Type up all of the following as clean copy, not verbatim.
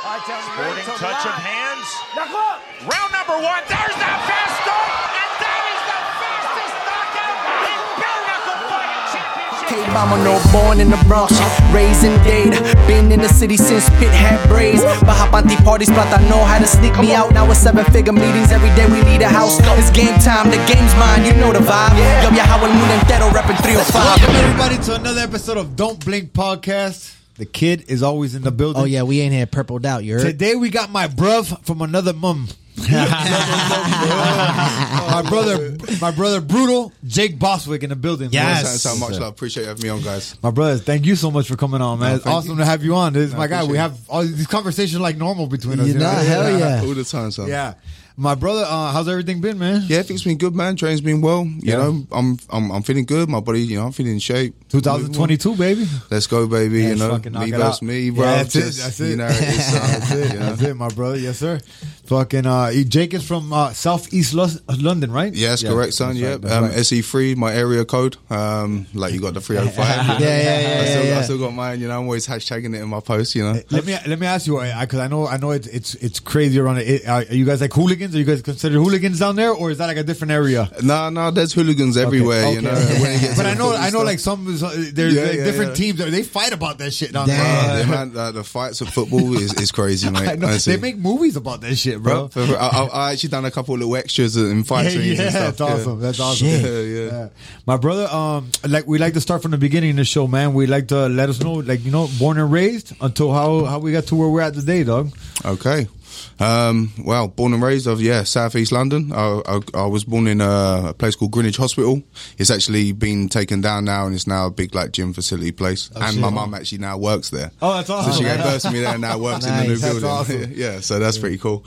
Sporting touch of hands. Round number one. There's that fast start, and that is the fastest knockout in bare knuckle fighting championship. K-Bomber, no born in the Bronx, raised in Dade. Been in the city since Pit had braids. Bahapanti parties, plata know how to sneak me out. Now it's 7-figure meetings every day. We leave the house. It's game time. The game's mine. You know the vibe. Yo, viajado el mundo entero, reppin' 305. Welcome everybody to another episode of Don't Blink Podcast. The kid is always in the building. Oh yeah, we ain't had purpled out. You heard? Today we got my bruv from another mum. my brother Brutal, Jake Boswick in the building. Yes. Thanks so much. I appreciate you having me on, guys. My brothers, thank you so much for coming on, man. No, It's awesome to have you on. This is my guy. We appreciate have all these conversations like normal between us. You know, hell yeah. All the time, son. Yeah. My brother, how's everything been, man? Yeah, everything's been good, man. Training's been well. You know, I'm feeling good. My body, I'm feeling in shape. 2022, baby. Let's go, baby. Yeah, you know, fucking knock me it versus out. me, bro. Yeah, that's it. Just, That's it. You know, it's, That's it. you know. That's it, my brother. Yes, sir. Fucking Jake is from Southeast London, right? Yes, correct, son. That's Yeah, right, that's right. SE3, my area code. Like you got the 305. Yeah. I still got mine. You know, I'm always hashtagging it in my posts. You know. Let me ask you, because I know it's crazy around it. Are you guys like hooligans? Are you guys considered hooligans down there, or is that like a different area? No, there's hooligans everywhere. Okay. You know. When it gets But to I the know football like stuff. there's Yeah, like yeah, different yeah. teams. They fight about that shit down Damn. there. Man, the fights of football is crazy, mate. I know. Honestly. They make movies about that shit, bro. I actually done a couple of little extras in fight scenes and stuff. that's awesome. That's awesome. Yeah. My brother, like we like to start from the beginning of the show, man. We like to let us know, like, you know, born and raised until how we got to where we're at today, dog. Okay. Well, born and raised of Southeast London. I was born in a place called Greenwich Hospital. It's actually been taken down now, and it's now a big like gym facility place. And shit. my mum actually now works there. Oh, that's awesome. So she gave birth to me there and now works in the new Nice. That's building. awesome. Yeah, so that's pretty cool.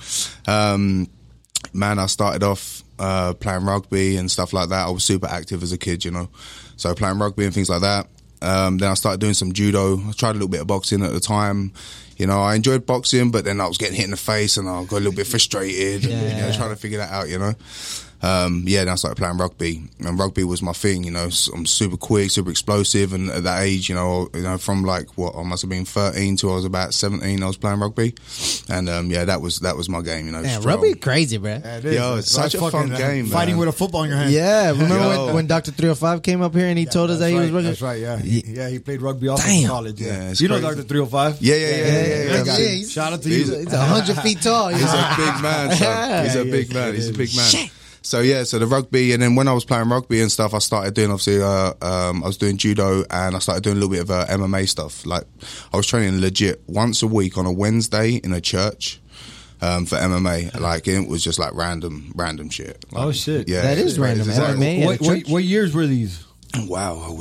Man, I started off playing rugby and stuff like that. I was super active as a kid, you know. So playing rugby and things like that. Then I started doing some judo. I tried a little bit of boxing at the time. You know, I enjoyed boxing, but then I was getting hit in the face and I got a little bit frustrated. And, you know, trying to figure that out, you know. Then I started playing rugby, and rugby was my thing. You know, I'm super quick, super explosive, and at that age, you know, from like I must have been 13 till I was about 17. I was playing rugby, and that was my game. You know, Man, strong. rugby crazy, bro. Yeah, it is. Yo, it's such a fun game, Fighting man. with a football in your hand. Yeah, remember Yo. when Dr. 305 came up here and he told us that he was rugby? That's right, yeah. He played rugby also Damn. in college. Yeah, Yeah, it's you know crazy. Dr. 305? Yeah. That guy. he's- Shout out to he's you. He's 100 feet tall. He's a big man, son. He's a Yeah, big yes, man. it He's a is. big man. Shit. So the rugby, and then when I was playing rugby and stuff, I started doing obviously I was doing judo, and I started doing a little bit of MMA stuff. Like I was training legit once a week on a Wednesday in a church for MMA. Like it was just like random shit. Like, Oh, shit. Yeah, That is random, MMA. What years were these? Wow, I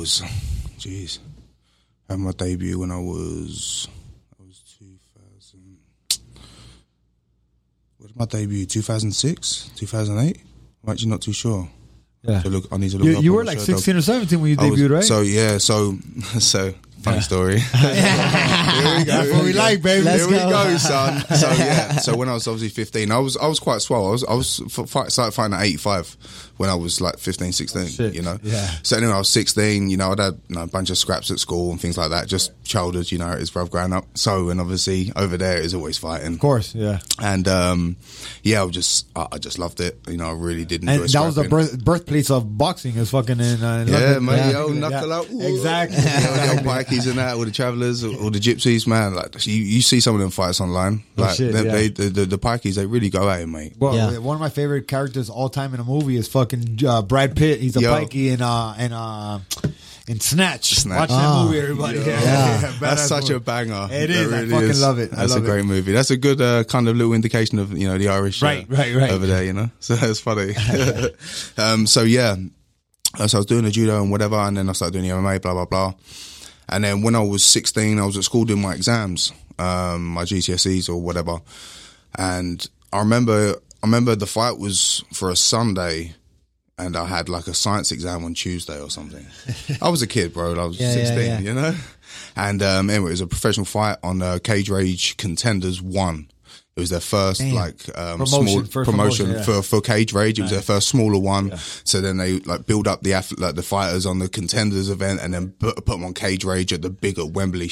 had my debut when I was 2000. What did my debut? 2006, 2008. I'm actually not too sure. Yeah. So I need to look. up You on were the like show, 16 or 17 when you I was- debuted, right? So funny story. That's what we like, baby. Let's Here we go. go, son. So when I was obviously 15, I was quite swell. Started fighting at 85 when I was like 15, 16. shit. You know. Yeah. So anyway, I was 16. You know, I'd had a bunch of scraps at school and things like that. Just childhood, you know, it is rough growing up. So and obviously over there is always fighting. Of course, yeah. And I just loved it. You know, I really did enjoy. And that was the scrapping. birthplace of boxing. Is fucking in Yeah, London. man, yo, knuckle out. Ooh. Exactly. The old bikies and that, or the travellers, or the gypsies, man. Like you see some of them fights online. Like shit, the pikies, they really go at it, mate. Well, Yeah. one of my favorite characters all time in a movie is fucking Brad Pitt. He's a Yo. pikey in Snatch. Snatch. Watch that movie, everybody. Yeah. That's Badass such movie. a banger. It is. I really fucking love it. I That's love a great it. movie. That's a good kind of little indication of the Irish, Right. over there. You know, so it's funny. So I was doing the judo and whatever, and then I started doing the MMA, blah blah blah. And then when I was 16, I was at school doing my exams, my GCSEs or whatever. And I remember the fight was for a Sunday, and I had like a science exam on Tuesday or something. I was a kid, bro. I was 16, you know? And anyway, it was a professional fight on Cage Rage Contenders 1. It was their first small promotion for Cage Rage. It was their first smaller one. Yeah. So then they like build up the fighters on the Contenders event, and then put them on Cage Rage at the bigger Wembley show.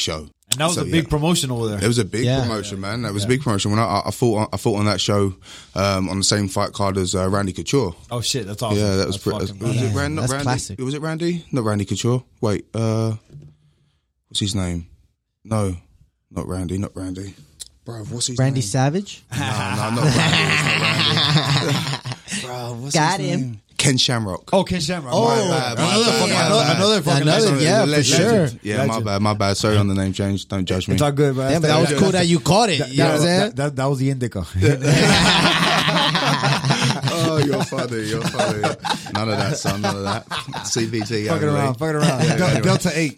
And that was a big promotion over there. It was a big promotion, man. That was a big promotion. When I fought on that show on the same fight card as Randy Couture. Oh shit, that's awesome. Yeah, that was pretty. Was it Randy? That's classic. Was it Randy? Not Randy Couture. Wait, what's his name? No, not Randy. Not Randy. Bro, what's his Randy name? Savage? No, not Randy. It's not Randy. Bro, what's Got his him. name? Ken Shamrock. Oh, Ken Shamrock. My bad. Another fucking legend. Yeah, for sure. Yeah, my bad. Sorry on the name change. Don't judge me. It's all good, man. Yeah, but that was cool that you caught it. You know what I'm saying? That was the indica. Oh, you're funny. None of that, son. None of that. CBT. Fucking around. Anyway. Delta 8.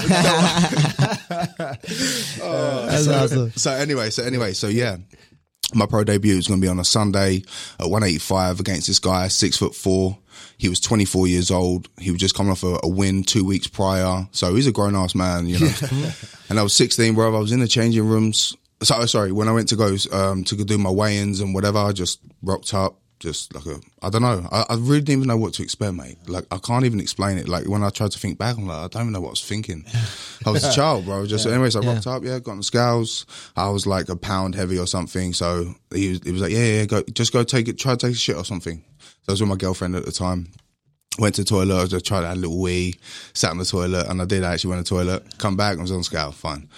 That's awesome. So anyway, yeah. My pro debut was going to be on a Sunday at 185 against this guy, 6'4". He was 24 years old. He was just coming off a win 2 weeks prior. So he's a grown ass man, you know. And I was 16, bro. I was in the changing rooms. Sorry, when I went to go to do my weigh-ins and whatever, I just rocked up. Just like I don't know. I really didn't even know what to expect, mate. Like, I can't even explain it. Like, when I tried to think back, I'm like, I don't even know what I was thinking. I was a child, bro. Anyways, I rocked up, got on the scales. I was like a pound heavy or something. So he was like, try to take a shit or something. So I was with my girlfriend at the time. Went to the toilet, I just tried to have a little wee, sat on the toilet, and I did actually went to the toilet, come back, I was on the scale, fine.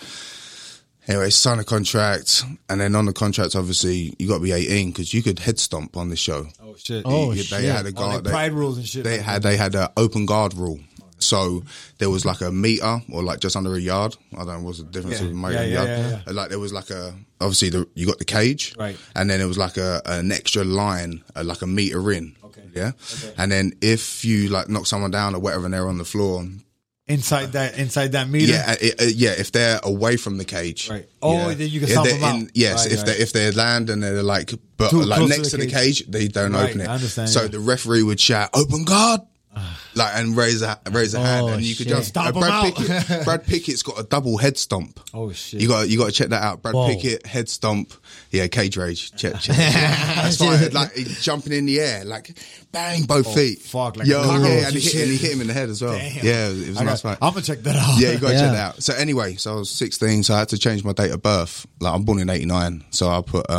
Anyway, signed a contract, and then on the contract, obviously, you got to be 18 because you could head stomp on this show. Oh shit! They had a guard. pride rules and shit. They had an open guard rule. So there was like a meter or like just under a yard. I don't know what's the difference of a meter and a yard. Yeah. Like there was like obviously you got the cage, right? And then it was like an extra line, like a meter in. Okay. Yeah. Okay. And then if you like knock someone down or whatever and they're on the floor. Inside that meter? Yeah, if they're away from the cage. Right. Oh, then you can stomp them out. Yes, if they land and they're like next to the cage, they don't open it. I understand. So the referee would shout, "Open guard!" like and raise a hand, and you could just stomp them out. Brad Pickett's got a double head stomp. Oh shit! You got to check that out. Brad Pickett head stomp. Yeah, cage rage. Check. That's fine. Like jumping in the air, like bang, both feet. Fuck, like and he hit him in the head as well. Damn. Yeah, it was a nice fight. I'm gonna check that out. Yeah, you got to check that out. So anyway, I was 16, so I had to change my date of birth. Like I'm born in 89, so I put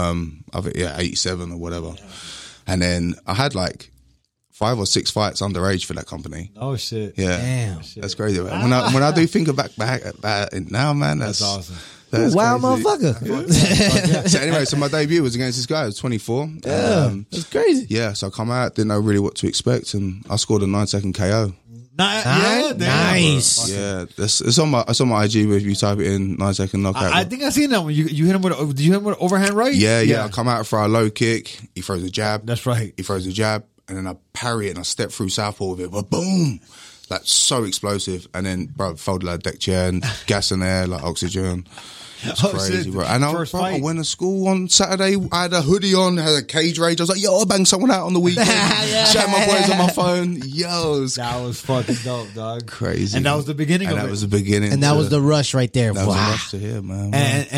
87 or whatever. And then I had like 5 or 6 fights underage for that company. Oh shit! Yeah, damn, that's crazy. Man. When I do think back at it now, man, that's awesome. That's wow, crazy. motherfucker. So anyway, so my debut was against this guy. I was 24. Yeah, that's crazy. Yeah, so I come out, didn't know really what to expect, and I scored a 9-second KO. Nice. Yeah, it's on my IG. If you type it in, 9-second knockout. I think I seen that one. You hit him with. Did you hit him with an overhand right? Yeah. I come out for a low kick. He throws a jab. That's right. He throws a jab, and then I parry it and I step through southpaw with it. But boom, like so explosive. And then, bro, folded like a deck chair and gas in there, like oxygen. It's crazy, shit. bro. And I went to school on Saturday. I had a hoodie on, had a cage rage. I was like, yo, I'll bang someone out on the weekend. Shout my boys on my phone. Yo, that was fucking dope, dog. Crazy. And that was the beginning of it. That was the beginning. And that was the rush right there. That was the rush to hear, man.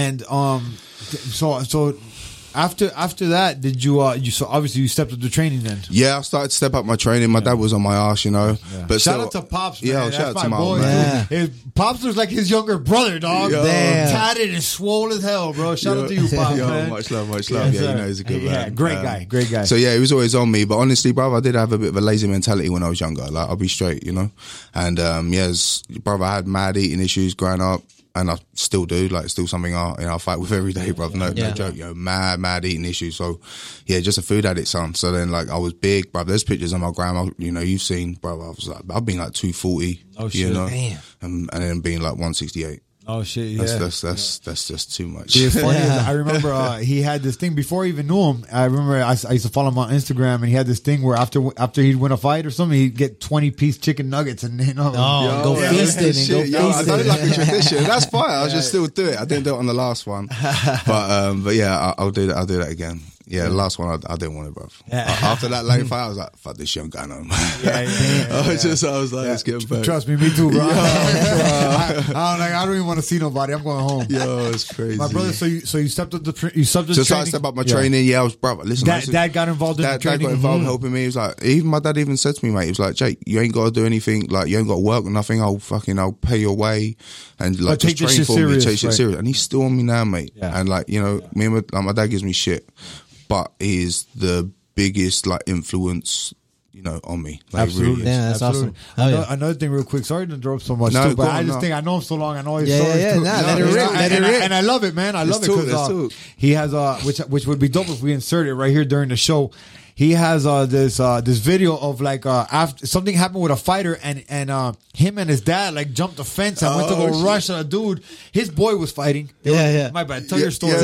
So after that, did you so obviously you stepped up the training then? Yeah, I started to step up my training. My dad was on my ass, you know. Yeah. But shout out to Pops, man. Yeah, shout out to my boy. Man. Pops was like his younger brother, dog. Tatted and swole as hell, bro. Shout out to you, Pops, man. Much love. Yeah, you know he's a good man. Great guy. So yeah, he was always on me. But honestly, bro, I did have a bit of a lazy mentality when I was younger. Like, I'll be straight, you know. And brother, I had mad eating issues growing up. And I still do, like, still something I fight with every day, brother. No joke, mad eating issues. So, yeah, just a food addict, son. So then, like, I was big, brother. There's pictures on my grandma, you've seen, brother. I've been like 240, you know, and then being like 168. Oh shit! Yeah, that's just too much. It's funny. I remember he had this thing before I even knew him. I remember I used to follow him on Instagram, and he had this thing where after he'd win a fight or something, he'd get 20-piece chicken nuggets and go feasting. I don't like a tradition. That's fine. I'll just still do it. I didn't do it on the last one, but yeah, I'll do that. I'll do that again. Yeah, the last one I didn't want it, bro. After that lane fight, I was like, "Fuck this shit, I'm going home." I was like, "Let's get back." Trust me too, bro. I don't even want to see nobody. I'm going home. Yo, it's crazy. My brother, so you stepped up you stepped up Just training? like I stepped up my training. Yeah, I was, brother. Listen, Dad got involved in the training. Dad got involved helping me. He was like, even my dad even said to me, mate, he was like, "Jake, you ain't got to do anything. Like, you ain't got to work or nothing. I'll pay your way and like just train for me, take shit serious." And he's still on me now, mate. Yeah. And like, you know, my dad gives me shit, but he is the biggest like influence, you know, on me. Like, Absolutely. Really Yeah, that's awesome. Another thing real quick. Sorry to interrupt so much, but I just think I know him so long. I know his stories too. Let it rip. And I love it, man. I love it because he has which would be dope if we insert it right here during the show. He has this video of like after something happened with a fighter and him and his dad like jumped the fence and went to go rush a dude. His boy was fighting. My bad. Tell your story.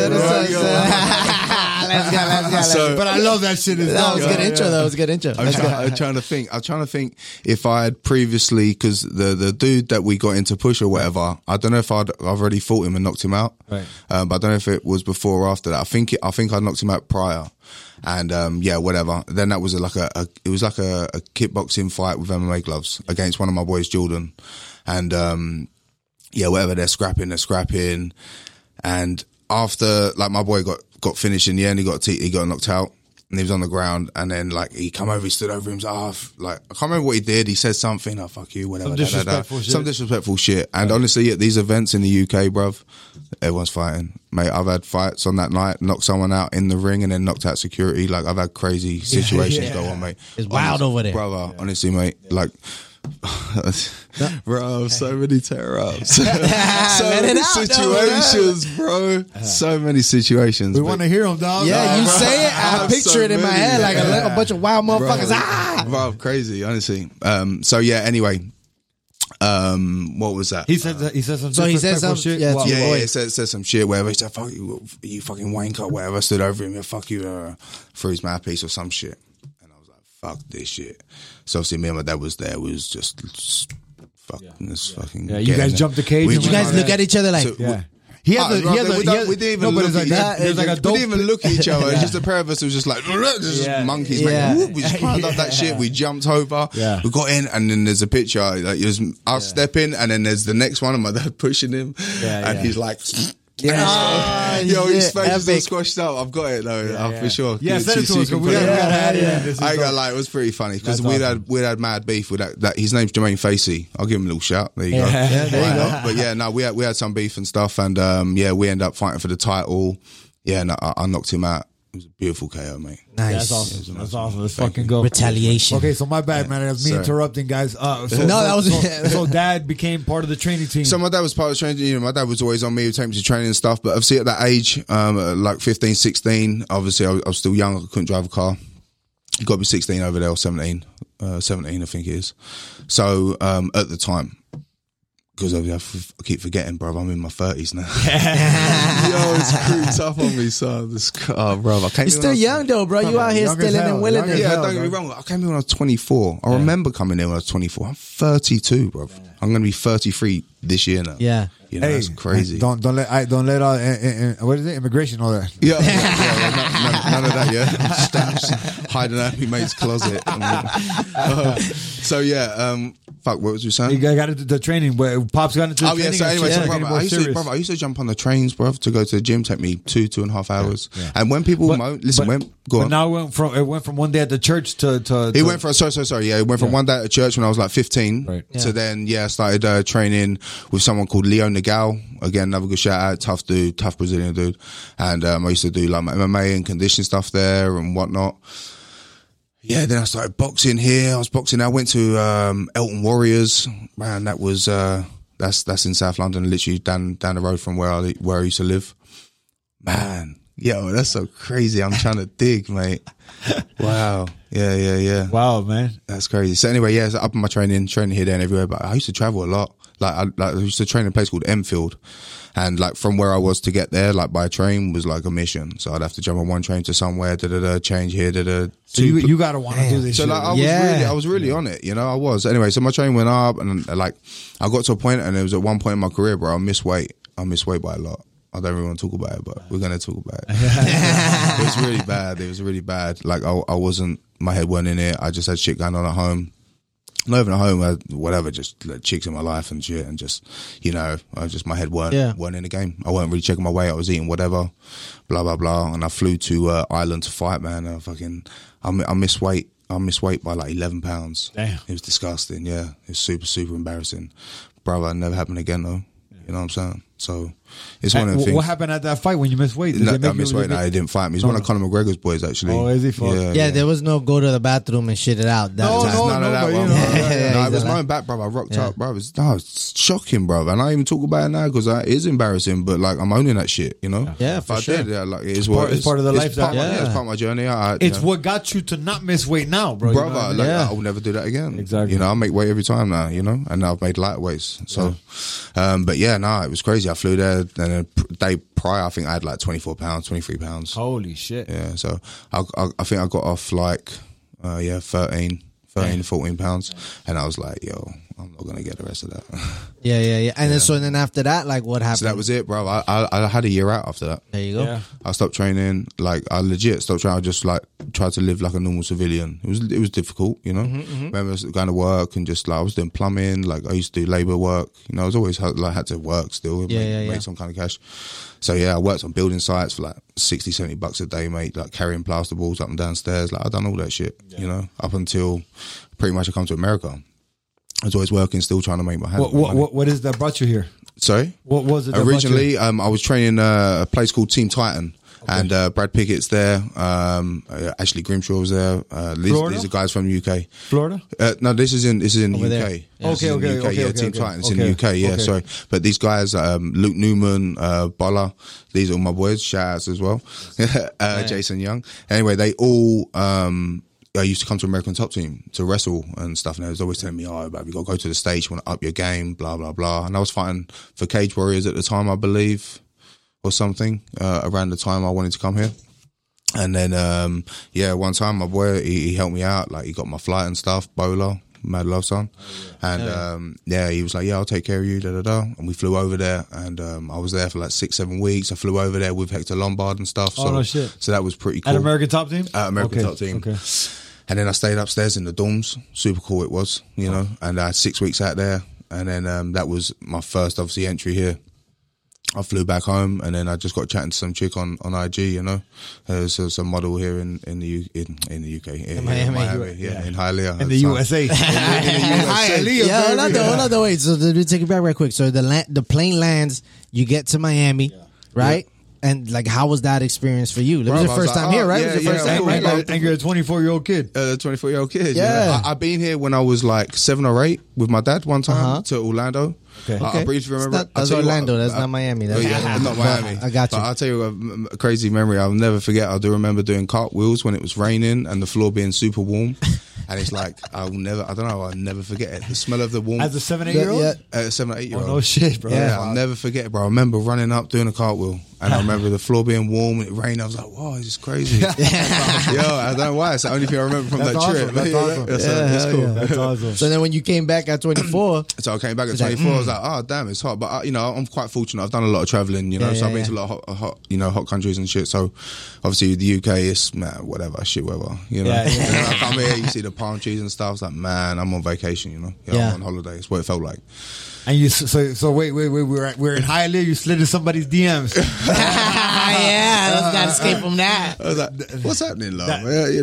Let's go. But I love that shit. That was a good intro. That was a good intro. I'm trying to think if I had previously, because the dude that we got into push or whatever, I don't know if I've already fought him and knocked him out. Right. But I don't know if it was before or after that. I think I knocked him out prior. And whatever. Then that was like a kickboxing fight with MMA gloves against one of my boys, Jordan. And whatever, they're scrapping. And after like my boy got finished in the end, he got knocked out. And he was on the ground, and then like he stood over him, like I can't remember what he did. He said something, fuck you, whatever. Some disrespectful shit. And honestly, at these events in the UK, bruv, everyone's fighting. Mate, I've had fights on that night, knocked someone out in the ring and then knocked out security. Like I've had crazy situations go on, mate. It's wild over there. Brother, honestly, mate, like bro, so many tear-ups. So many situations, bro. So many situations. We want to hear them, dog. Yeah, you say it, I picture it in my head like a bunch of wild motherfuckers. Bro, crazy, honestly. Anyway, what was that? He said some. So he said some shit. He said some shit. Whatever. He said, "Fuck you, you fucking wanker." Whatever. Stood over him and fuck you, threw his mouthpiece or some shit. And I was like, "Fuck this shit." So obviously, me and my dad was there. We was just fucking fucking. Yeah, you guys jumped the cage. Did you guys look at each other like? We didn't even look at we didn't even look at each other. It's just a pair of us. It was just like monkeys. Mate. We just climbed up that shit. We jumped over. Yeah. We got in, and then there's a picture. Like it was us stepping, and then there's the next one, and my dad pushing him, and he's like. His face is all squashed up. I've got it though, for sure. Yeah, send it to us. I got like it was pretty funny because we had mad beef with that. His name's Jermaine Facey. I'll give him a little shout. There you go. There you go. But yeah, no, we had some beef and stuff, and we ended up fighting for the title. Yeah, and I knocked him out. It was a beautiful KO, mate. Nice. That's awesome. That's awesome. Let's fucking go. Retaliation. Okay, so my bad, man. It was me interrupting, guys. So dad became part of the training team. So my dad was part of the training team. You know, my dad was always on me. He would take me to training and stuff. But obviously at that age, like 15, 16, obviously I was still young. I couldn't drive a car. You got to be 16 over there or 17. 17, I think it is. So at the time, because I keep forgetting, bro. I'm in my 30s now. Yo, it's creeped up on me, son. Bro, I came. You're still young though, bro. You out here stealing and willing it. Yeah, don't get me wrong. I came in when I was 24. I remember coming in when I was 24. I'm 32, bro. I'm going to be 33 this year now. Yeah. You know, that's crazy. Don't let what is it? Immigration, all that. Yeah, none of that. Yeah, stamps hiding out in my mate's closet. Fuck. What was you saying? You got into the training. Where Pops got into the training. So anyway, I used to jump on the trains, bro, to go to the gym. Take me 2.5 hours. Yeah. And when people go on. Now it went from one day at the church to. It went from It went from one day at the church when I was like 15 to then I started training with someone called Leo Nagal. Again, another good shout out, tough dude, tough Brazilian dude. And I used to do like my MMA and condition stuff there and whatnot. Yeah, then I started boxing here. I was boxing. I went to Elton Warriors. Man, that was that's in South London, literally down the road from where I used to live. Man, yo, that's so crazy. I'm trying to dig, mate. Wow. Yeah. Wow, man, that's crazy. So anyway, so up in my training here, there, and everywhere. But I used to travel a lot. I used to train in a place called Enfield. And like from where I was to get there, like by train was like a mission. So I'd have to jump on one train to somewhere, change here, So you gotta want to do this. So shit. like I was really on it, you know. I was anyway. So my train went up, and like I got to a point, and it was at one point in my career, bro. I missed weight by a lot. I don't really want to talk about it, but we're going to talk about it. It was really bad. It was really bad. Like, I wasn't, my head wasn't in it. I just had shit going on at home. Not even at home, whatever, just like, chicks in my life and shit. And just, you know, my head weren't in the game. I wasn't really checking my weight. I was eating whatever, blah, blah, blah. And I flew to Ireland to fight, man. And I missed weight. I missed weight by like 11 pounds. Damn. It was disgusting, yeah. It was super, super embarrassing. Brother, it never happened again, though. You know what I'm saying? So it's one of the things. What happened at that fight when you missed weight? I missed weight. No, he didn't fight me. He's one of Conor McGregor's boys, actually. Oh, is he? Yeah, there was no go to the bathroom and shit it out. No, it was my own back, bro. I rocked up, bro. It's shocking, bro. And I even talk about it now because it is embarrassing, but like I'm owning that shit, you know? Yeah, for sure. Like, it's part of the life. It's part of my journey. It's what got you to not miss weight now, bro. Brother, you know I will never do that again. Exactly. You know, I make weight every time now, you know, and I've made light weights. So, but yeah, it was crazy. I flew there, and a day prior, I think I had like 24 pounds, 23 pounds. Holy shit. Yeah, so I think I got off like, 13, 14 pounds. And I was like, yo, I'm not going to get the rest of that. Yeah. And then after that, like what happened? So that was it, bro. I had a year out after that. There you go. Yeah. I stopped training. Like, I legit stopped training. I just like tried to live like a normal civilian. It was difficult, you know? Remember going to work and just like, I was doing plumbing. Like, I used to do labor work. You know, I was always had to work still. Make some kind of cash. So yeah, I worked on building sites for like 60, 70 bucks a day, mate. Like carrying plasterboards up and down stairs. Like, I done all that shit, you know, up until pretty much I come to America. I was always working, still trying to make my hand. What is that brought you here? Sorry? What was it that originally, I was training a place called Team Titan. Okay. And Brad Pickett's there. Ashley Grimshaw was there. These are guys from the UK. Florida? No, this is in the UK. Yeah. Okay. Team Titan's in the UK. Yeah, sorry. But these guys, Luke Newman, Bolla, these are all my boys. Shout outs as well. Jason Young. Anyway, they all. I used to come to American Top Team to wrestle and stuff, and they was always telling me, "Oh, baby, you got to go to the stage, you want to up your game, blah blah blah." And I was fighting for Cage Warriors at the time, I believe, or something around the time I wanted to come here. And then, one time my boy he helped me out, like he got my flight and stuff, Bowler, Mad Love Son, and he was like, "Yeah, I'll take care of you." And we flew over there, and I was there for like 6-7 weeks. I flew over there with Hector Lombard and stuff. So, no shit. So that was pretty cool. At American Top Team? American Top Team. Okay. And then I stayed upstairs in the dorms. Super cool it was, you know. And I had 6 weeks out there. And then that was my first, obviously, entry here. I flew back home, and then I just got chatting to some chick on IG, you know. So some model here in the UK, in Miami, in Hialeah. In the USA. Hold on, wait. So let me take it back right quick. So the plane lands, you get to Miami, right? Yeah. And like, how was that experience for you? It was your first time here, right? It was your first time, right? And you're a 24-year-old kid. 24-year-old kid. Yeah. I've been here when I was like 7 or 8 with my dad one time to Orlando. Okay. I briefly remember. That's Orlando. That's not Miami. That's not Miami. I got you. But I'll tell you a crazy memory. I'll never forget. I do remember doing cartwheels when it was raining and the floor being super warm. And it's like, I'll never forget it. The smell of the warm. As a 7-8-year-old? 7 or 8-year-old. Oh, no shit, bro. Yeah, I'll never forget it, bro. I remember running up doing a cartwheel. And I remember the floor being warm and it rained. I was like, wow, this is crazy. Yo, I don't know why. It's the only thing I remember from that trip. That's awesome. That's cool. That's awesome. So then when you came back at 24. So I came back at 24. I was like, oh, damn, it's hot. But, you know, I'm quite fortunate. I've done a lot of traveling, you know. So I've been to a lot of hot countries and shit. So obviously the UK is, whatever, shit, whatever. You know. And then I come here, you see the palm trees and stuff. I was like, man, I'm on vacation, you know. I'm on holiday. It's what it felt like. And you so wait, we're in Hialeah. You slid in somebody's DMs. Let's not escape from that. I was like, what's happening, love?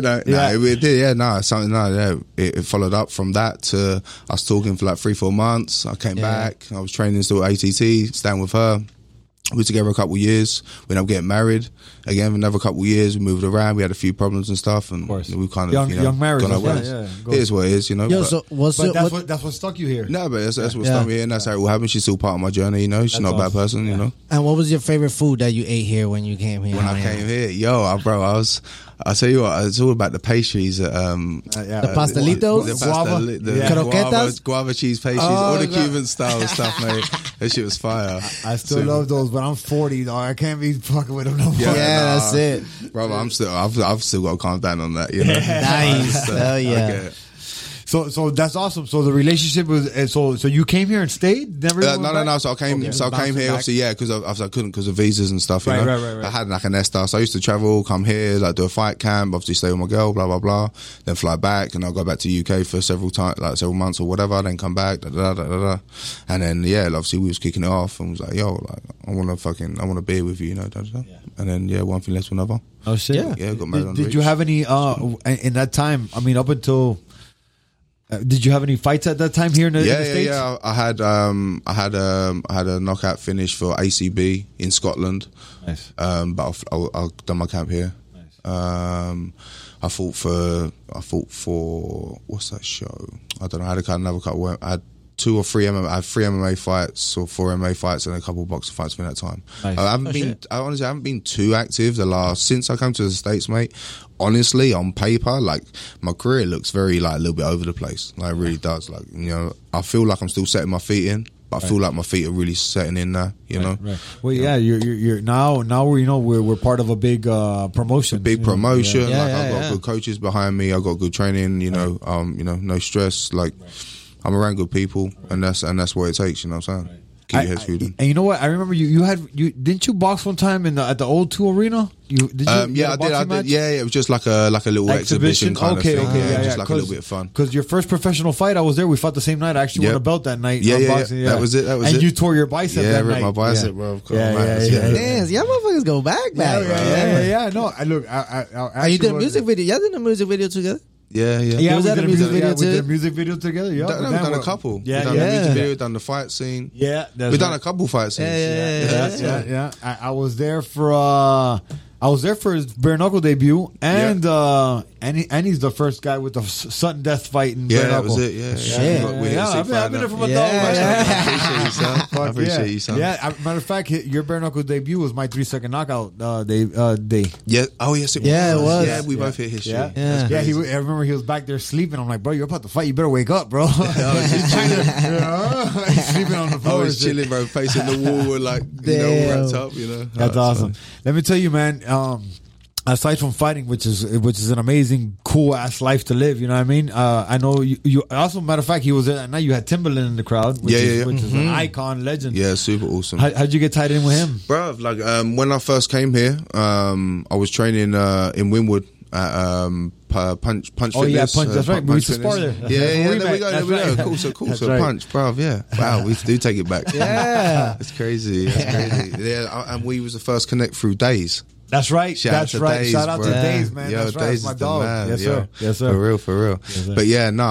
It followed up from that to us talking for like 3-4 months. I came back. I was training still at ATT, staying with her. We were together a couple of years. We ended up getting married again for another couple of years. We moved around. We had a few problems and stuff, and we kind of young marriage. It is what it is, you know. Yo, that's what stuck you here. No, but that's what stuck me here, and that's how it will happen. She's still part of my journey, you know. She's not a bad person, you know. And what was your favorite food that you ate here when you came here? When I came here, I'll tell you what, it's all about the pastries. The pastelitos? The croquetas? Guava cheese pastries, all the Cuban style stuff, mate. That shit was fire. I still love those, but I'm 40, dog. I can't be fucking with them no more. That's it. Bro, I've still got to calm down on that, you know. Nice. Hell yeah. So that's awesome. So the relationship was so you came here and stayed. Never. No. So I came here. Obviously, yeah, because I couldn't because of visas and stuff. Right. I had like an ESTA, so I used to travel, come here, like do a fight camp, obviously stay with my girl, blah blah blah. Then fly back, and I'll go back to UK for several months or whatever. Then come back, and then obviously we was kicking it off, and was like, yo, like I want to be with you, And then one thing led to another. Oh shit! Yeah. Got married on the Did you have any in that time? I mean, up until. Did you have any fights at that time here in the States? Yeah. I had a knockout finish for ACB in Scotland. Nice. But I done my camp here. Nice. I fought for what's that show? I don't know. I had another couple. I had 2 or 3 MMA. I had 3 MMA fights or 4 MMA fights and a couple of boxing fights for that time. Nice. I haven't been too active since I came to the States, mate. Honestly, on paper, like my career looks very like a little bit over the place. Like it really does. Like I feel like I'm still setting my feet in, but I feel like my feet are really setting in now. You know. Right. Well, yeah, you're now we're part of a big promotion. A big promotion. I've got good coaches behind me. I got good training. No stress. Like. Right. I'm around good people, and that's what it takes. You know what I'm saying? Keep your head screwed in. And you know what? I remember you didn't you box one time at the old 2 Arena? I did. Yeah, it was just like a little exhibition kind of thing. Okay, just like a little bit of fun. Because your first professional fight, I was there. We fought the same night. I actually won a belt that night. Boxing, That was it. And you tore your bicep that night. I ripped my bicep, bro. Of course. Damn, y'all motherfuckers go back. Yeah. No, look. Are you doing a music video? Y'all did a music video together? Yeah. Was that a music video too? We did a music video together. Yeah, we've done a couple. We've done the music video, we've done the fight scene. Yeah, we've done a couple fight scenes. Yeah. I was there for his bare knuckle debut, and he's the first guy with the sudden death fight in bare knuckle. That was it. Yeah. Shit. I've been there from a dog. I appreciate you, son. Yeah. Matter of fact, your bare knuckle debut was my 3-second knockout day. Yeah. Oh yes, it was. Yeah, it was. Yeah, we both hit his shit. Yeah. I remember he was back there sleeping. I'm like, bro, you're about to fight. You better wake up, bro. He's sleeping on the floor. I was chilling, bro, facing the wall, with like wrapped up. That's awesome. Let me tell you, man. Aside from fighting, which is an amazing, cool ass life to live, you know what I mean? I know you. Also, matter of fact, he was there that night. You had Timberland in the crowd, which is an icon, legend. Yeah, super awesome. How'd you get tied in with him, bro? Like when I first came here, I was training in Winwood at Punch Fitness. Oh yeah, Punch. That's right. We used to spar there. Yeah. There we go. Cool. So Punch, bro. Yeah. Wow, we do take it back. Yeah, it's crazy. Yeah, and we was the first connect through Days. That's right. Shout out to Days, man. Yo, that's right. Days my is dog. The man. Yes, sir. Yes, sir. For real. Yes, but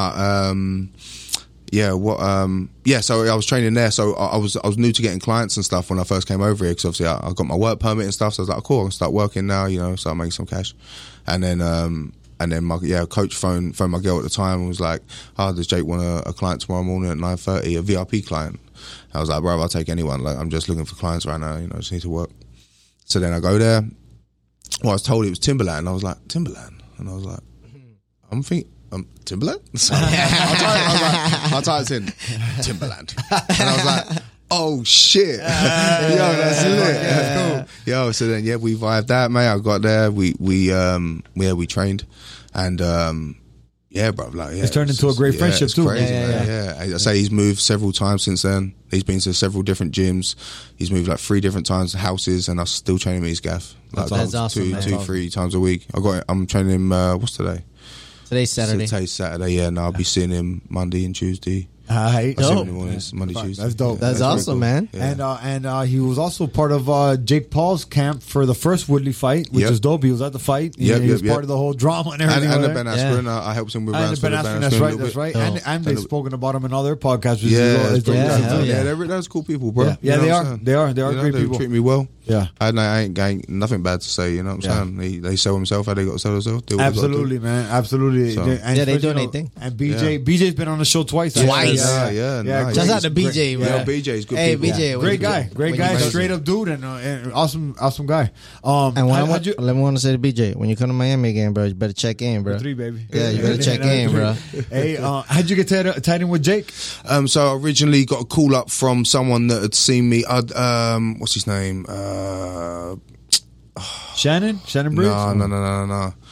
so I was training there. So I was new to getting clients and stuff when I first came over here, because obviously I got my work permit and stuff. So I was like, cool, I can start working now. Start making some cash. And then my coach phoned my girl at the time and was like, does Jake want a client tomorrow morning at 9:30, a VIP client? I was like, bro, I'll take anyone. Like, I'm just looking for clients right now. I just need to work. So then I go there. Well, I was told it was Timberland. And I was like, Timberland? And I was like, I'm thinking, Timberland? So I typed in Timberland. And I was like, oh shit. That's lit. That's cool. Yo, so then, we vibed that, mate. I got there. We trained. And, bro. It's turned into a great friendship too. Crazy, man. I say he's moved several times since then. He's been to several different gyms. He's moved like 3 different times to houses, and I still train him at his gaff. Like, that's awesome. 2-3 times a week. I'm training him. What's today? Today's Saturday. Today's Saturday. Yeah, and I'll be seeing him Monday and Tuesday. Dope. Monday, Tuesday. That's dope. That's awesome, cool. Man. Yeah. And he was also part of Jake Paul's camp for the first Woodley fight, which is dope. He was at the fight. He was part of the whole drama and everything. And the Ben Askren. I helped him with rounds for the Ben Askren. That's right. And they've spoken about him in other podcasts. They're cool people, bro. Yeah, they are. They are great people. They treat me well. Yeah, I ain't nothing bad to say. You know what I'm saying? They sell themselves how they got to sell themselves. Absolutely, man. Absolutely. So. They do anything. And BJ's been on the show twice. Yeah. Shout out to BJ, man. Yeah, BJ's good. Hey, people. BJ, great guy, straight up dude, and awesome guy. And let me want to say to BJ, when you come to Miami again, bro, you better check in, bro. 3, baby. Yeah, you better check in, bro. Hey, how'd you get tied in with Jake? So I originally got a call up from someone that had seen me. What's his name? Shannon Briggs? No.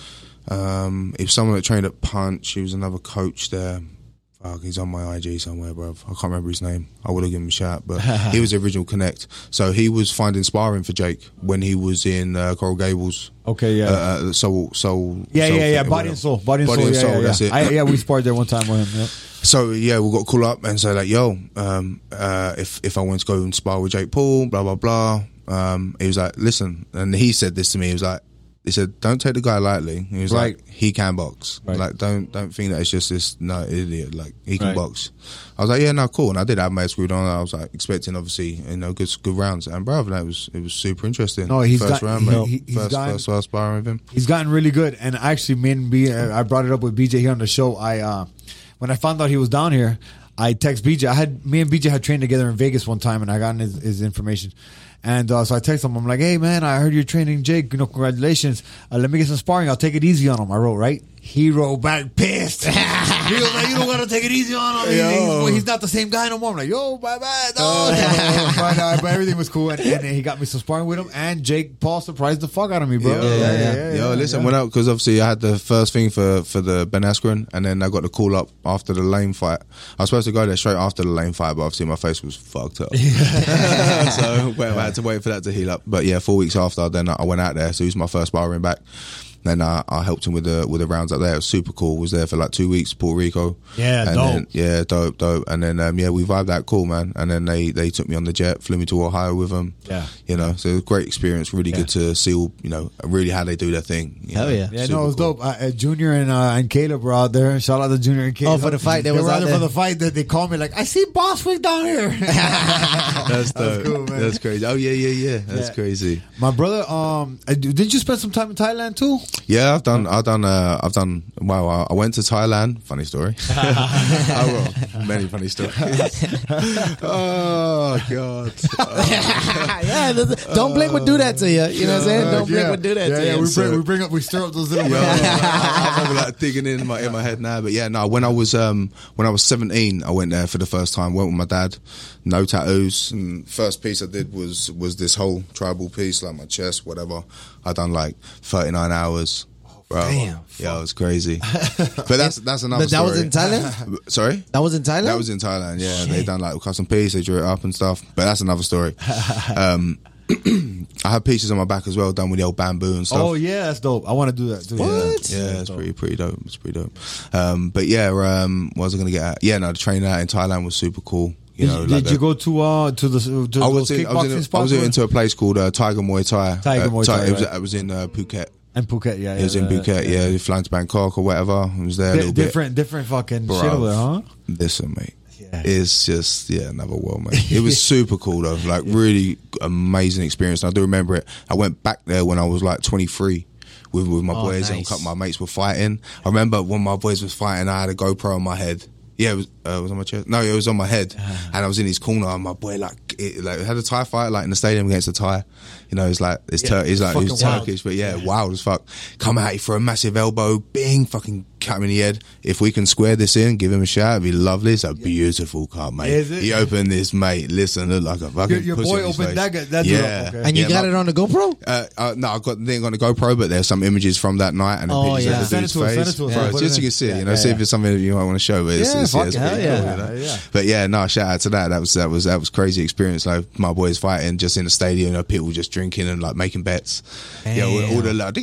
It was someone that trained at Punch. He was another coach there. Fuck, he's on my IG somewhere, bruv. I can't remember his name. I would have given him a shout, but he was the original Connect. So he was finding sparring for Jake when he was in Coral Gables. Okay, yeah. Soul. Body and Soul. Body and Soul. That's it. We sparred there one time with him. Yeah. So yeah, we got to call up and say like, yo, if I want to go and spar with Jake Paul, blah blah blah. He was like, listen, and he said this to me. He said, don't take the guy lightly. He was like, he can box. Right. Like, don't think that it's just this idiot. Like, he can box. I was like, yeah, no, cool. And I did have my head screwed on. I was like expecting, obviously, good rounds. And bro, it was super interesting. No, he's first round, first sparring with him. He's gotten really good. And actually, I brought it up with BJ here on the show. When I found out he was down here, I text BJ. Me and BJ had trained together in Vegas one time, and I got his information. And so I text him. I'm like, hey, man, I heard you're training Jake. Congratulations. Let me get some sparring. I'll take it easy on him. I wrote, right? He wrote back pissed. He was like, you don't got to take it easy on him. He's not the same guy no more. I'm like, yo, bye. But everything was cool. And he got me some sparring with him. And Jake Paul surprised the fuck out of me, bro. Listen, went out because obviously I had the first thing for the Ben Askren. And then I got the call up after the Lane fight. I was supposed to go there straight after the Lane fight, but obviously my face was fucked up. So I had to wait for that to heal up. But yeah, 4 weeks after, then I went out there. So he was my first sparring back. Then I helped him with the rounds up there. It was super cool. Was there for like 2 weeks, Puerto Rico. Yeah, and dope. Then, And then we vibed that cool, man. And then they took me on the jet, flew me to Ohio with them. Yeah, so it was a great experience. Really good to see all, really how they do their thing. Hell yeah, yeah. No, it was dope. Junior and Caleb were out there. Shout out to Junior and Caleb. Oh, for the fight, they were out there for the fight. That they called me like, I see Boswick down here. That's dope. That's cool, man. That's crazy. Oh yeah. That's crazy. My brother, didn't you spend some time in Thailand too? Yeah, I've done. Wow, I went to Thailand. Funny story. Many funny stories. Oh God. Don't blame would do that to you. You know what I'm saying? Don't blame would do that to you. We stir up those little. I remember like digging in my head now, but yeah, no. When I was 17, I went there for the first time. Went with my dad. No tattoos. And first piece I did was this whole tribal piece, like my chest, whatever. I done like 39 hours. Bro. Damn. Yeah, it was crazy. But that's another But that story. was in Thailand? Sorry? That was in Thailand? That was in Thailand, yeah. Shit. They done like custom piece, they drew it up and stuff. But that's another story. I have pieces on my back as well, done with the old bamboo and stuff. Oh yeah, that's dope. I want to do that too. What? Yeah, it's pretty dope. It's pretty dope. But yeah, what was I going to get at? Yeah, no, the training out in Thailand was super cool. Did you go to kickboxing spots? I was into a place called Tiger Muay Thai. Tiger Muay Thai. It was in Phuket. And Phuket, yeah. It was in Phuket, yeah. He flew to Bangkok or whatever. It was there a little different fucking shit over there, huh? Listen, mate. Yeah. It's just, another world, mate. It was super cool, though. Like, really amazing experience. And I do remember it. I went back there when I was like 23 with my boys, nice. And a couple of my mates were fighting. I remember when my boys was fighting, I had a GoPro on my head. Yeah, it was on my chest. No, it was on my head, and I was in his corner. And my boy, had a Thai fight, like in the stadium against a Thai. It's like he was Turkish, but wild as fuck. Come out for a massive elbow, bing, fucking cut him in the head. If we can square this in, give him a shout. It'd be lovely. It's a beautiful cut, mate. Is it? He opened this, mate. Listen, look like a fucking your pussy boy in his opened face. that. Yeah, okay. And you got it on the GoPro? No, I didn't on the GoPro, but there's some images from that night and the pictures of the dude's face. Bro, just so you can see it. See if it's something that you might want to show. But it's pretty cool. Yeah. But yeah, no, shout out to that. That was crazy experience. Like my boys fighting just in the stadium, people just drinking and like making bets. Yeah, all the like,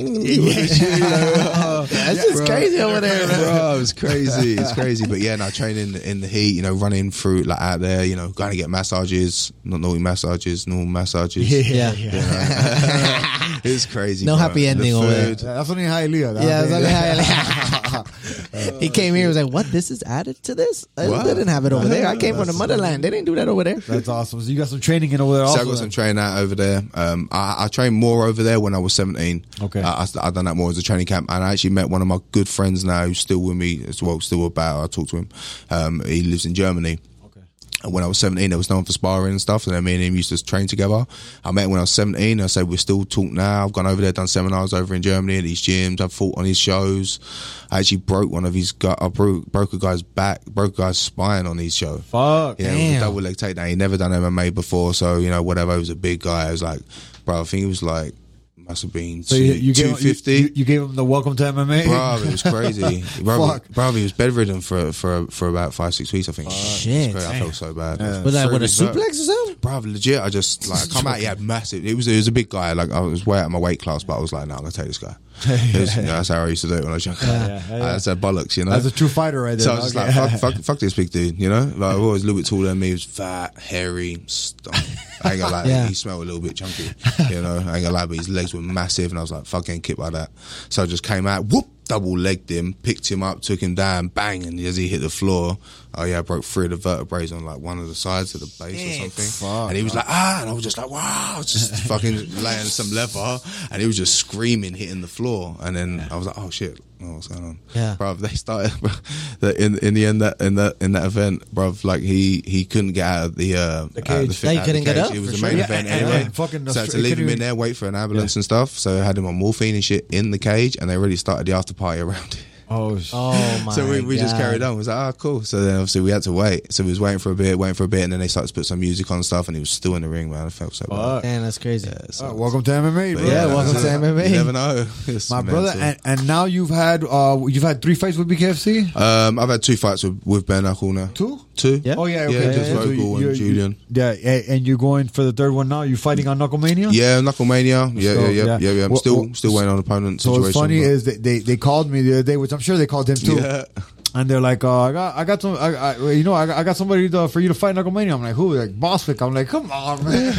that's just crazy over there, bro. It's crazy. It's crazy. But yeah, no, training in the heat, running through like out there, going to get massages, not naughty massages, normal massages. Yeah. It's crazy. No, bro. Happy ending over there. That's only Hialeah. Yeah, that's only Hialeah. He came here, was like, what? This is added to this? They didn't have it over there. I came from the motherland. They didn't do that over there. That's awesome. So you got some training in over there also? So I got some training out over there. I trained more over there when I was 17. Okay. I done that more as a training camp. And I actually met one of my good friends now who's still with me as well, still about. I talk to him. He lives in Germany. When I was 17, there was no one for sparring and stuff, and then me and him used to train together. I met him when I was 17. I said we're still talking now. I've gone over there, done seminars over in Germany at these gyms. I've fought on his shows. I actually broke one of his. I broke a guy's back, broke a guy's spine on his show. Fuck, damn. With a double leg takedown. He never done MMA before, so whatever. He was a big guy. I was like, bro, I think he was like Must have been So you 250. You gave him the welcome to MMA? Bro, it was crazy. Bro, he was bedridden for about 5-6 weeks, I think. Shit. I felt so bad. But like with a suplex or something? Bro, legit, I just like come out. He had massive. It was a big guy. Like I was way out of my weight class, but I was like, no, I'm gonna take this guy. That's how I used to do it when I was younger. I said bollocks, you know. As a true fighter, right there. So I was just like, fuck this big dude, you know. Like I was always a little bit taller than me. He was fat, hairy, I ain't gonna lie, he smelled a little bit chunky, you know. I ain't gonna lie, but his legs were massive, and I was like, fuck, ain't kicked by that. So I just came out, whoop, double legged him, picked him up, took him down, bang, and as he hit the floor, I broke 3 of the vertebrae on like one of the sides of the base or something. And he was like, and I was just like, wow, just fucking laying some leather, and he was just screaming, hitting the floor, and then I was like, oh shit. Oh, what's going on? Yeah, bro. They started in the end in that event, bro. Like he couldn't get out of the cage. He couldn't get up. It was the main event anyway. So I had to leave him in there, wait for an ambulance and stuff. So I had him on morphine and shit in the cage, and they already started the after party around it. Oh my! So we just carried on. It was like, cool. So then obviously we had to wait. So we was waiting for a bit, and then they started to put some music on and stuff, and he was still in the ring, man. I felt so bad. Man, that's crazy. Yeah, so welcome to MMA, bro. Yeah, welcome to MMA. You never know. My brother, and now you've had 3 fights with BKFC? I've had 2 fights with bare knuckle now. 2? 2? Yeah. Oh yeah, okay. Yeah, just Vogel and Julian. Yeah, and you're going for the 3rd one now. You fighting on Knucklemania? Yeah, Knucklemania. Yeah. I'm still waiting on opponent situation. So what's funny is that they called me the other day, which I'm sure they called him too. Yeah. And they're like, I got somebody for you to fight Knucklemania. I'm like, who? Like Boswick. I'm like, come on, man.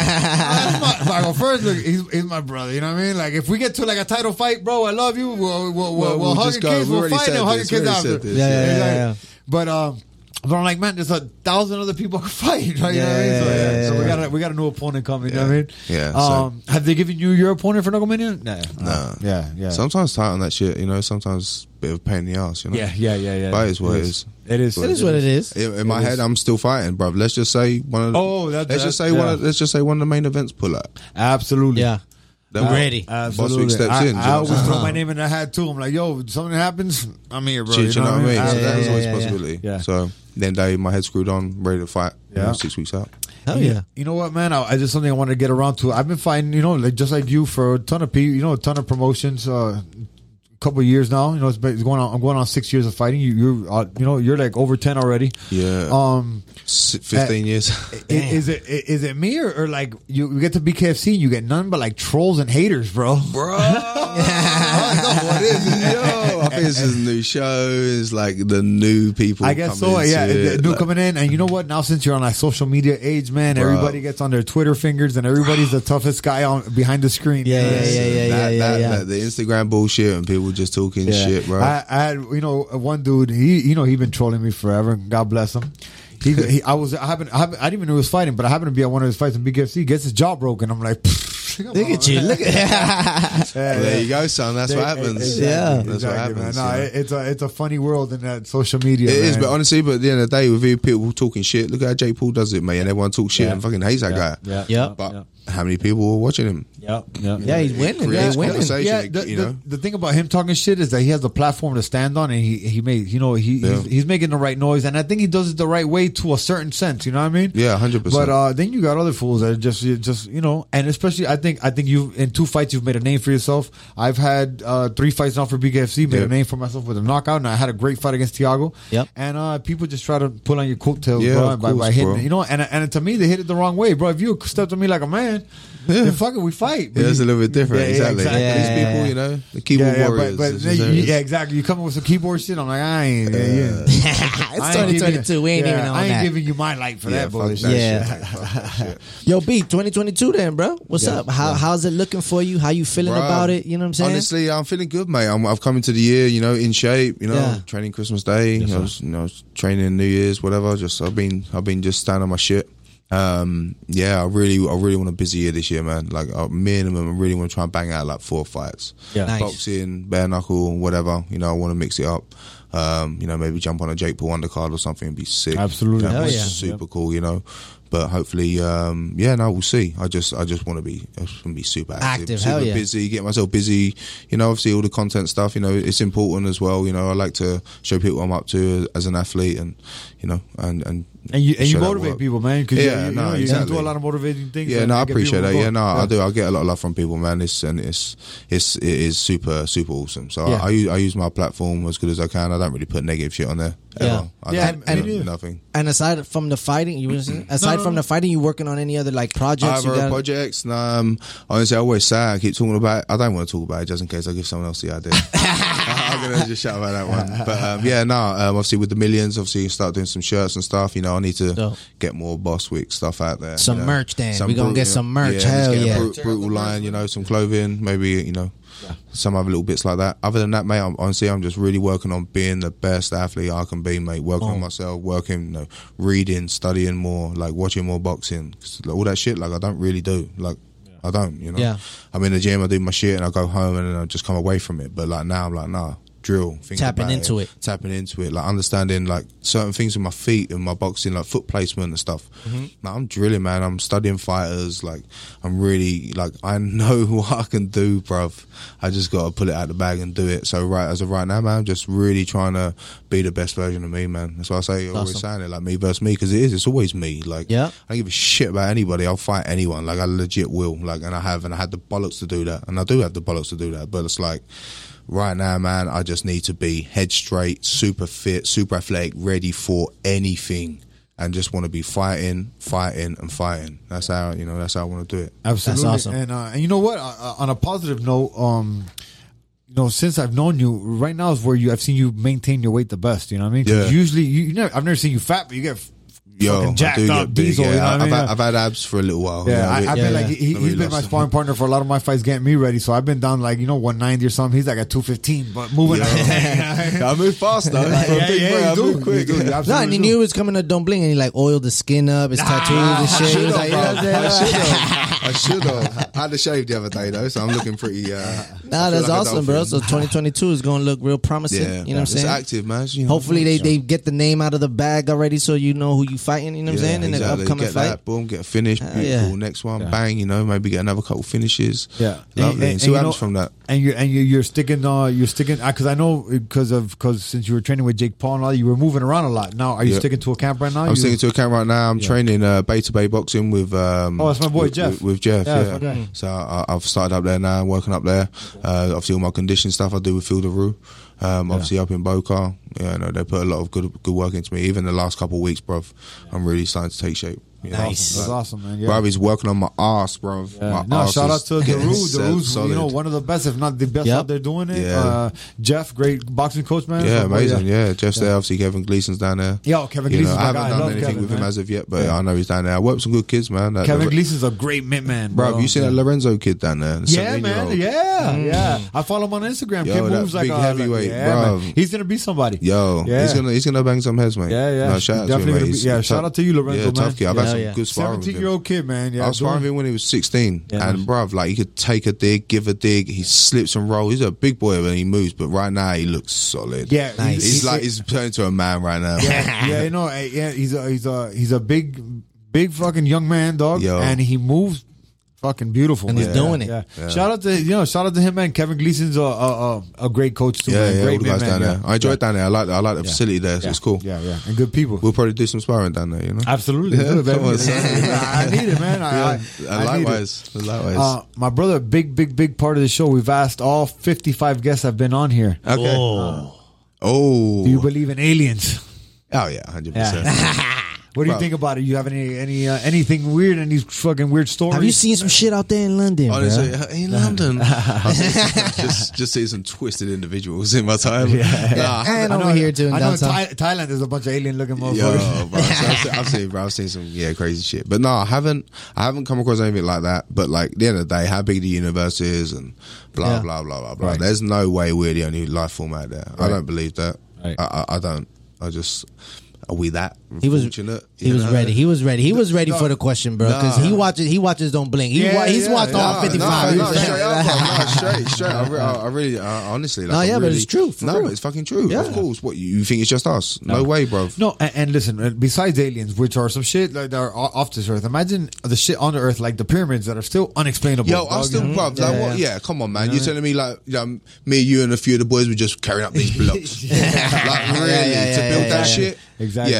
I go, first, look, he's my brother. You know what I mean? Like, if we get to like a title fight, bro, I love you. We'll hug your kids. We'll fight and hug your kids after. Yeah. But I'm like, man, there's 1,000 other people who can fight, right? So we got a new opponent coming. You know what I mean? Yeah. Have they given you your opponent for Knucklemania? No. Yeah. Sometimes tight on that shit, you know. Sometimes a bit of a pain in the ass, you know. Yeah. But it's what it is. It is what it is. In my head, I'm still fighting, bro. Let's just say one of the main events pull up. Absolutely. Yeah. Then ready. Boswick steps in. I always throw my name in the hat too. I'm like, yo, if something happens, I'm here, bro. You know what I mean? So that was always a yeah. possibility. Yeah. So then my head screwed on, ready to fight. Yeah. 6 weeks out. Hell yeah. You know what, man? I just something I want to get around to. I've been fighting, like just like you, for a ton of people, a ton of promotions. Couple of years now, it's going on. I'm going on 6 years of fighting. You're like over 10 already. Yeah. 15 years. Is it me or like you get to BKFC and you get none but like trolls and haters, bro? What is it? Yo, I think it's just new shows, like the new people. I guess so. Yeah, new coming in, and you know what? Now since you're on like social media age, man, everybody gets on their Twitter fingers, and everybody's the toughest guy behind the screen. Yeah. The Instagram bullshit and people just talking shit, bro. I had one dude. He been trolling me forever. God bless him. I didn't even know he was fighting, but I happened to be at one of his fights in BKFC. Gets his jaw broken. I'm like, look at you. There you go, son. That's what happens. That's what happens. Man. No, it's a funny world in that social media. It is, but honestly, at the end of the day, with people talking shit, look at how Jake Paul does it, man. And everyone talks shit and fucking hates that guy. Yeah. But how many people are watching him? Yeah, he's winning. He's winning. The thing about him talking shit is that he has a platform to stand on, and he's making the right noise, and I think he does it the right way to a certain sense. You know what I mean? Yeah, 100%. But then you got other fools that just and especially I think you in 2 fights you've made a name for yourself. I've had 3 fights now for BKFC, made a name for myself with a knockout, and I had a great fight against Thiago. Yep. And people just try to pull on your coattails, bro, by hitting, and to me they hit it the wrong way, bro. If you stepped on me like a man, then fuck it, we fight. Yeah, it's a little bit different. Exactly. These people, the keyboard warriors. But exactly. You come up with some keyboard shit, I'm like, I ain't. It's 2022. We ain't even on that. I ain't giving you my light for that bullshit. Yo, B, 2022 then, bro. What's up? How's it looking for you? How you feeling about it? You know what I'm saying? Honestly, I'm feeling good, mate. I've come into the year, in shape. Training Christmas Day. Yes, I was training New Year's, whatever. I've been just standing on my shit. I really want a busy year this year, man. Like minimum, I really want to try and bang out like 4 fights. Yeah, nice. Boxing, bare knuckle, whatever. I want to mix it up. Maybe jump on a Jake Paul undercard or something and be sick. Absolutely, super cool. But hopefully, we'll see. I just want to be super active, super busy, get myself busy. Obviously all the content stuff. It's important as well. I like to show people what I'm up to as an athlete, and And you show that motivate work. people, man. Because you do a lot of motivating things. Yeah, no, I appreciate that. Yeah, no, yeah. I do. I get a lot of love from people, man. It is super awesome. So Yeah. I use my platform as good as I can. I don't really put negative shit on there. Yeah. Ever. And Nothing. And aside from the fighting, the fighting, you working on any other like projects? Other projects? No, honestly, I always say I keep talking about it. I don't want to talk about it just in case I give someone else the idea. I'm gonna just shout about that one. But yeah, no. Obviously, with the millions, obviously, you start doing some shirts and stuff. I need to get more Boss Wick stuff out there. Some merch, then we're gonna get some merch. Hell yeah, brutal line. Some clothing, maybe some other little bits like that. Other than that, mate, I'm just really working on being the best athlete I can be, mate. Working on myself, reading, studying more, like watching more boxing, all that shit. Like I don't really do, like. I don't, Yeah. I'm in the gym, I do my shit, and I go home, and then I just come away from it. But like now, I'm like, nah, drill, tapping into it, like understanding like certain things with my feet and my boxing, like foot placement and stuff. Like, I'm drilling, man. I'm studying fighters. Like I'm really like I know what I can do, bruv. I just got to pull it out of the bag and do it. So as of right now, man, I'm just really trying to be the best version of me, man. That's why I say always saying it like me versus me, because it's always me. Like I don't give a shit about anybody. I'll fight anyone. Like I legit will. Like and I had the bollocks to do that, and I do have the bollocks to do that. But it's like. Right now, man, I just need to be head straight, super fit, super athletic, ready for anything, and just want to be fighting. That's how That's how I want to do it. Absolutely. That's awesome. And you know what? On a positive note, since I've known you, right now is where I've seen you maintain your weight the best. You know what I mean? 'Cause usually, I've never seen you fat, but you get. Jacked up diesel, I've had abs for a little while. Yeah, I've been like he's been my sparring partner for a lot of my fights, getting me ready. So I've been down like 190 or something. He's like at 215, but moving. I move fast though. I move quick. No, and he knew he was coming to Don't Blink, and he like oiled the skin up, his tattoos and shit. He was like, I should have. I had to shave the other day though, so I'm looking pretty. That's awesome, bro. So 2022 is going to look real promising. Yeah, you know what I'm saying? It's active, man. Hopefully they get the name out of the bag already, so you know who you fighting. You know what I'm saying? In the upcoming get fight, that, boom, get a finish, beautiful. Next one, bang. Maybe get another couple finishes. Yeah, lovely. And see what happens from that. And you're sticking because I know because since you were training with Jake Paul and all, you were moving around a lot. Now are you sticking to a camp right now? I'm sticking to a camp right now. I'm training Beta Bay Boxing with that's my boy Jeff. With Jeff, Okay. So I've started up there now. I'm working up there. Obviously all my conditioning stuff I do with Phil DeRue. Obviously up in Boca. They put a lot of good work into me. Even the last couple of weeks, bruv, I'm really starting to take shape. Nice. That's awesome, man. Yeah. Bruv, he's working on my ass, bruv. Yeah. My ass shout out to is DeRue's, one of the best, if not the best out there doing it. Yeah. Jeff, great boxing coach, man. Yeah, amazing. Yeah, Jeff's there. Obviously, Kevin Gleason's down there. Yo, Kevin Gleason's I haven't done anything Kevin, with man. him as of yet, but I know he's down there. I work with some good kids, man. Kevin Gleason's a great mint man, bro. Bruv, you seen that Lorenzo kid down there? The Yeah, man. 17-year-old? Yeah. I follow him on Instagram. Yo, Kid that moves like big a heavyweight, man. bruv. He's gonna be somebody. Yo, he's gonna bang some heads, mate. Yeah. No, shout out to him, mate. Shout out to you, Lorenzo, man. Tough kid. I've had some good sparring with him. 17-year-old kid, man. Yeah, I was sparring with him when he was 16, and bruv, like he could take a dig, give a dig. He slips and rolls. He's a big boy when he moves, but right now he looks solid. Yeah, nice. He's turning into a man right now. He's a big fucking young man, dog, and he moves fucking beautiful, and man. he's doing it. Yeah. Shout out to him, man. Kevin Gleason's a great coach too. Yeah, great all the guys down there. I enjoy it down there. I like the facility there. So it's cool. Yeah, and good people. We'll probably do some sparring down there. Absolutely. Yeah, I need it, man. Likewise. My brother, big part of the show. We've asked all 55 guests have been on here. Okay. Oh. Do you believe in aliens? Oh yeah, 100%. What do you think about it? You have anything weird? Any fucking weird stories? Have you seen some shit out there in London? Honestly, in London, just see some twisted individuals in my time. And over here too in downtown. Thailand, there's a bunch of alien-looking motherfuckers. Yo, bro, I've seen some crazy shit. But no, I haven't come across anything like that. But like at the end of the day, how big the universe is and blah blah blah blah blah. Right. There's no way we're the only life form out there. Right. I don't believe that. Right. I don't. Are we that fortunate? He was ready. He was ready for the question, bro. Because he watches Don't Blink. He's watched all 55. Straight. I really, honestly, like, but it's true. But it's fucking true. Yeah. Of course. What you think it's just us? No way, bro. No, and listen. Besides aliens, which are some shit like that are off this earth. Imagine the shit on the earth, like the pyramids that are still unexplainable. Yo, I'm still, bro. What? Yeah, come on, man. You're telling me like me, you, and a few of the boys were just carrying up these blocks, like really to build that shit. Exactly. Yeah, so don't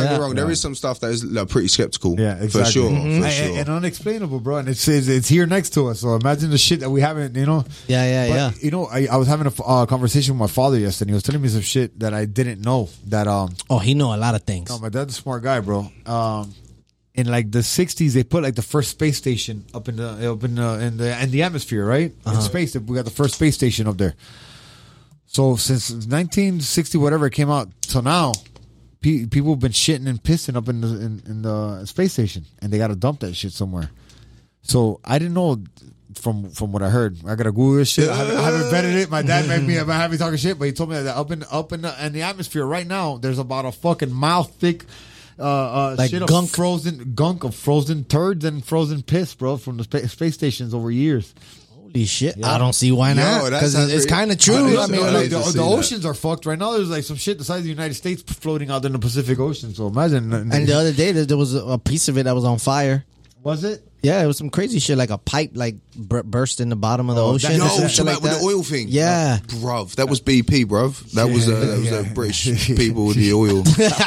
get me wrong. There is some stuff that is like, pretty skeptical. Yeah, exactly. For sure. Mm-hmm. For sure. And unexplainable, bro. And it's here next to us. So imagine the shit that we haven't, you know. Yeah. You know, I was having a conversation with my father yesterday. He was telling me some shit that I didn't know. That he know a lot of things. No, my dad's a smart guy, bro. In like the 60s, they put like the first space station up in the atmosphere, right? In space, we got the first space station up there. So since 1960, whatever it came out till now, people have been shitting and pissing up in the space station, and they got to dump that shit somewhere. So I didn't know. From what I heard, I gotta Google this shit. I haven't vetted it. My dad made me have me talking shit, but he told me that up in the atmosphere right now, there's about a fucking mile thick. Like shit gunk. of frozen turds and frozen piss, bro, from the space stations over years. Holy shit! I don't see why not, because it's kind of true. I mean, the oceans are fucked right now. There's like some shit the size of the United States floating out in the Pacific Ocean. So imagine. And the other day there was a piece of it that was on fire. Was it? Yeah, it was some crazy shit, like a pipe like burst in the bottom of the ocean. Yo, or something like with that. the oil thing. Yeah. Bruv, that was BP, bruv. That was the British people with the oil.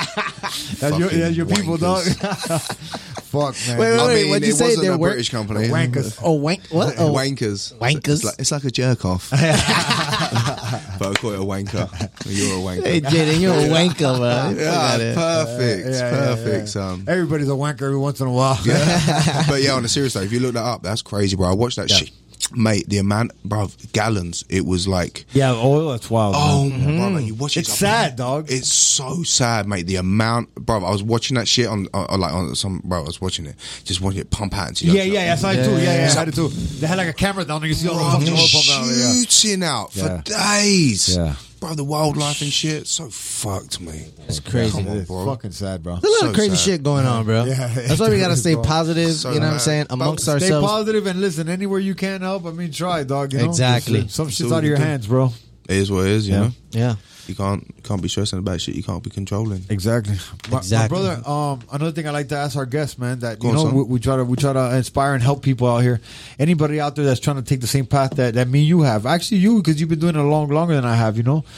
That's your people, dog. Fuck, man. Wait, what'd you say? They're a British company. Wankers. Oh, what? Oh, wankers. Wankers? It's like a jerk off. But I call it a wanker. You're a wanker. Hey, Jaden, you're a wanker, man. Yeah, perfect. Yeah. Everybody's a wanker every once in a while. Yeah. But yeah, on a serious note, if you look that up, that's crazy, bro. I watched that shit. Mate, the amount, bro, gallons, it was like... Yeah, oil, that's wild. Oh, bro, man, you watch it. It's sad, dog. It's so sad, mate. The amount... Bro, I was watching that shit on some... Bro, I was watching it. Just watching it pump out into your... Yeah, I saw it too. Yeah, I had it too. They had like a camera down there. You see all the fucking oil pump out. Shooting out for days. Yeah. Bro, the wildlife and shit, so fucked, me. It's crazy. Come on, It's bro. fucking sad, bro. There's a lot of crazy sad. shit going on, bro. Yeah, That's why we gotta stay bro. positive. So you know what I'm mad. saying? Amongst Stay ourselves. positive and listen. Anywhere you can help, I mean, try, dog. You know? Exactly. Some shit's all out of you your do. hands, bro. It is what it is, you know? Yeah. You can't be stressing about shit you can't be controlling. Exactly. My brother, another thing I like to ask our guests, man, that Go on, we try to inspire and help people out here. Anybody out there that's trying to take the same path that me and you have. Actually, you, because you've been doing it longer than I have, you know.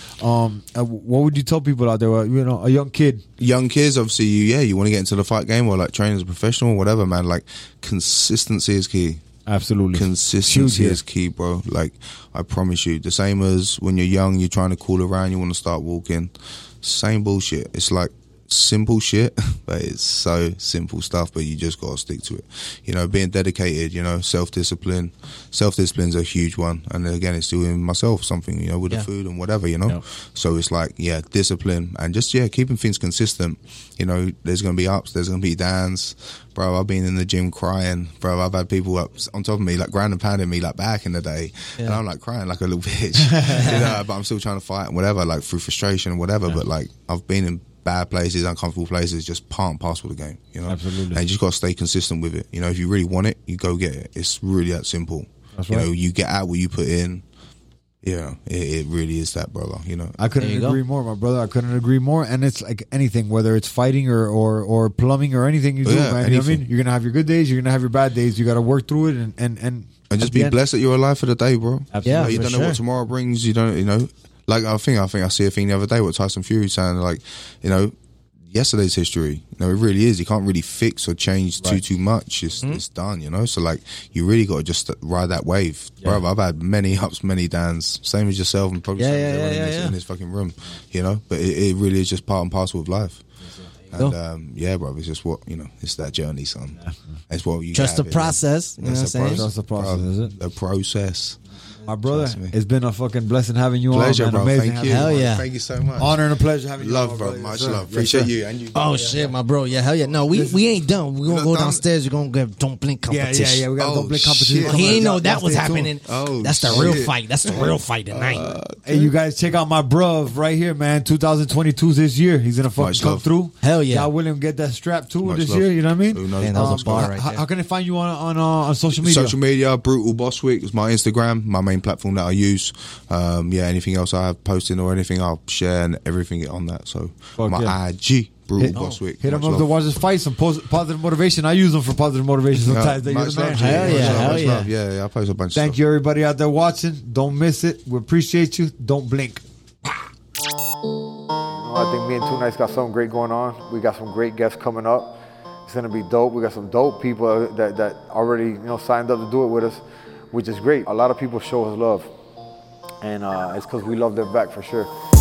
What would you tell people out there? You know, a young kid. Young kids, obviously, you want to get into the fight game or like train as a professional or whatever, man. Like consistency is key. Absolutely. Consistency is key, bro. Like, I promise you, the same as when you're young, you're trying to cool around, you want to start walking. Same bullshit. It's like simple shit, but it's so simple stuff, but you just got to stick to it. You know, being dedicated, you know, self-discipline. Self-discipline's a huge one. And again, it's doing myself something, you know, with the food and whatever, you know. Yep. So it's like, discipline and just, keeping things consistent. You know, there's going to be ups, there's going to be downs. Bro, I've been in the gym crying. Bro, I've had people up on top of me, like ground and pounding me, like back in the day. Yeah. And I'm like crying like a little bitch. You know, but I'm still trying to fight and whatever, like through frustration and whatever. Yeah. But like, I've been in bad places, uncomfortable places, just part and parcel of the game, you know? Absolutely. And you just got to stay consistent with it. You know, if you really want it, you go get it. It's really that simple. That's you right. know, you get out what you put in. Yeah, it really is that, brother. You know, I couldn't agree more, my brother. I couldn't agree more. And it's like anything, whether it's fighting or plumbing or anything you do, man. You know what I mean? You're gonna have your good days. You're gonna have your bad days. You got to work through it and just be blessed that you're alive for the day, bro. Absolutely. Yeah, you don't know what tomorrow brings. You don't, you know. Like I think I see a thing the other day with Tyson Fury saying, like, you know, yesterday's history. You know, it really is. You can't really fix or change too much. It's done, you know. So like, you really got to just ride that wave, bro. I've had many ups, many downs, same as yourself, and probably in this fucking room, you know. But it really is just part and parcel of life. And bro, it's just what, you know. It's that journey, son. It's what you trust the process. You know what I'm saying? Trust the process, is it? The process. My brother, it's been a fucking blessing having you Pleasure, on, man. bro. Amazing. Thank you. Hell yeah. Thank you so much. Honor and a pleasure having you Love, on, bro. brother. Much Yes, love. sir. Appreciate Yes, you. And you. Oh shit, my bro. Yeah, hell yeah. No, we ain't done. We're gonna go downstairs. We're gonna get Don't Blink competition. Yeah. We got a Don't Blink competition. shit. He ain't know that Y'all was stay happening. Oh, that's the shit. real fight. That's the real fight tonight. Hey, you guys, check out my bruv right here, man. 2022 this year. He's gonna fucking Much come love. through. Hell yeah. Y'all willing to get that strap too Much this love. year? You know what I mean? Who knows? Man, that was a bar right there. How can they find you on social media? Social media, Brutal Boswick is my Instagram, my main platform that I use. Anything else I have posting or anything, I'll share and everything on that. So Fuck my IG, Brutal Boswick. Hit him Much up to love. watch us fight. Some positive motivation. I use them for positive motivation sometimes. You're the Much man. love, Hell G. yeah, Much hell love, yeah. much love. Yeah, I post a bunch of Thank stuff. you, everybody out there watching. Don't miss it. We appreciate you. Don't blink. I think me and Two Nights got something great going on. We got some great guests coming up. It's gonna be dope. We got some dope people that already signed up to do it with us, which is great. A lot of people show us love, and it's because we love them back for sure.